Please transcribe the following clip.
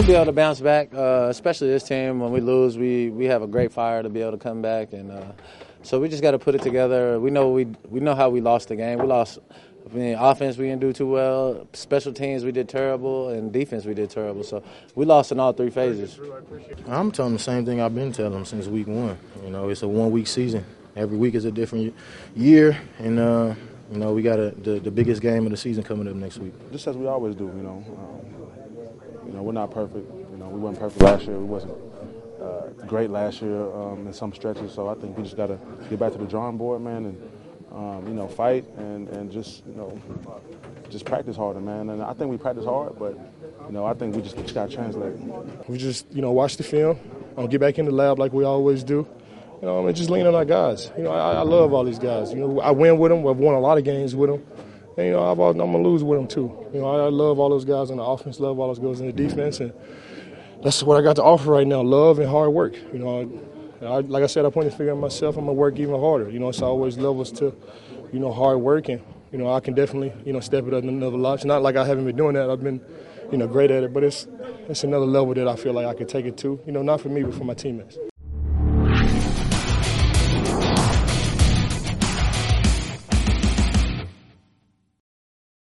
we'll be able to bounce back, especially this team. When we lose, we have a great fire to be able to come back, and so we just got to put it together. We know how we lost the game. We lost. I mean, offense we didn't do too well. Special teams we did terrible, and defense we did terrible. So we lost in all three phases. I'm telling them the same thing I've been telling them since week one. You know, it's a 1 week season. Every week is a different year, and you know, we got the biggest game of the season coming up next week. Just as we always do, you know. We're not perfect. You know, we weren't perfect last year. We wasn't great last year in some stretches. So I think we just got to get back to the drawing board, man, and you know, fight and just, you know, just practice harder, man. And I think we practice hard, but, you know, I think we just got to translate. We just, you know, watch the film, get back in the lab like we always do, you know, and just lean on our guys. You know, I love all these guys. You know, I win with them. I've won a lot of games with them. And, you know, I'm going to lose with them, too. You know, I love all those guys on the offense, love all those guys in the defense, and that's what I got to offer right now, love and hard work. You know, like I said, I point the finger at myself. I'm going to work even harder. You know, it's always levels to, you know, hard work, and, you know, I can definitely, you know, step it up another notch. Not like I haven't been doing that. I've been, you know, great at it, but it's another level that I feel like I could take it to. You know, not for me, but for my teammates.